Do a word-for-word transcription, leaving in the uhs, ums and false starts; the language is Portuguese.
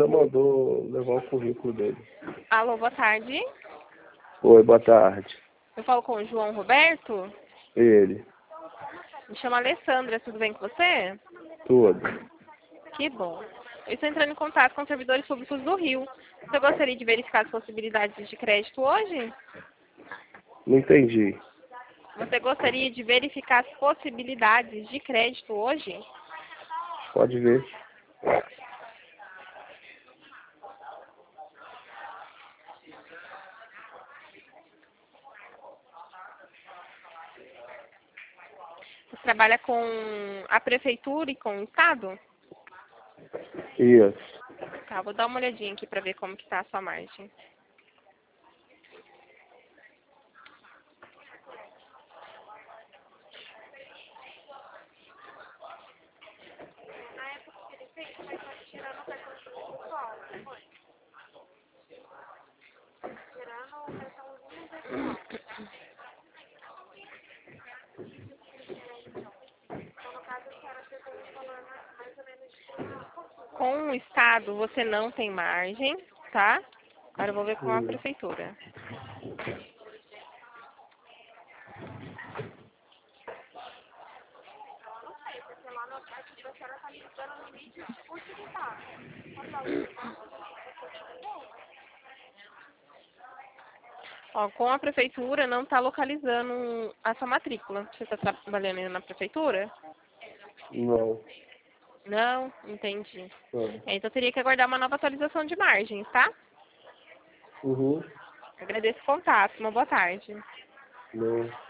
já mandou levar o currículo dele. Alô, boa tarde. Oi, boa tarde. Eu falo com o João Roberto. Ele. Me chamo Alessandra, tudo bem com você? Tudo. Que bom. Eu estou entrando em contato com os servidores públicos do Rio. Você gostaria de verificar as possibilidades de crédito hoje? Não entendi. Você gostaria de verificar as possibilidades de crédito hoje? Pode ver. Você trabalha com a prefeitura e com o estado? Isso. Tá, vou dar uma olhadinha aqui para ver como que tá a sua margem. Com o estado você não tem margem, tá? Agora eu vou ver com a Hum. prefeitura. Ó, com a prefeitura não está localizando a sua matrícula. Você está trabalhando aí na prefeitura? Não. Não? Entendi. Não. É, então teria que aguardar uma nova atualização de margens, tá? Uhum. Agradeço o contato. Uma boa tarde. Não.